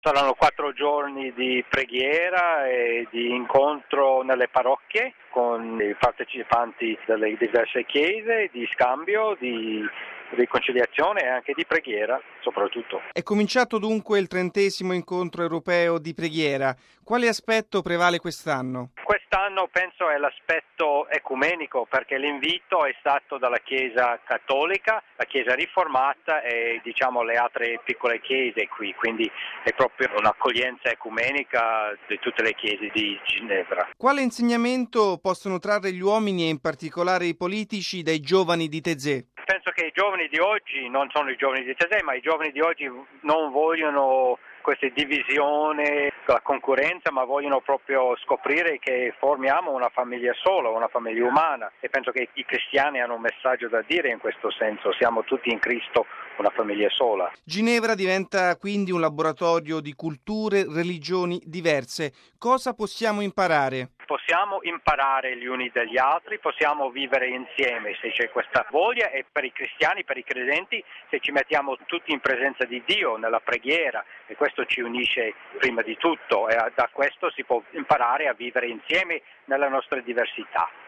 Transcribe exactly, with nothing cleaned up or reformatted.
Saranno quattro giorni di preghiera e di incontro nelle parrocchie con i partecipanti delle diverse chiese, di scambio, di riconciliazione e anche di preghiera soprattutto. È cominciato dunque il trentesimo incontro europeo di preghiera. Quale aspetto prevale quest'anno? Quest'anno penso è l'aspetto ecumenico, perché l'invito è stato dalla Chiesa Cattolica, la Chiesa Riformata e diciamo le altre piccole chiese qui, quindi è proprio un'accoglienza ecumenica di tutte le chiese di Ginevra. Quale insegnamento possono trarre gli uomini e in particolare i politici dai giovani di Taizé? Penso che i giovani di oggi non sono i giovani di Taizé, ma i giovani di oggi non vogliono questa divisione, la concorrenza, ma vogliono proprio scoprire che formiamo una famiglia sola, una famiglia umana, e penso che i cristiani hanno un messaggio da dire in questo senso, siamo tutti in Cristo una famiglia sola. Ginevra diventa quindi un laboratorio di culture, religioni diverse. Cosa possiamo imparare? Possiamo imparare gli uni dagli altri, possiamo vivere insieme se c'è questa voglia, e per i cristiani, per i credenti, se ci mettiamo tutti in presenza di Dio nella preghiera, e questo ci unisce prima di tutto, e da questo si può imparare a vivere insieme nella nostra diversità.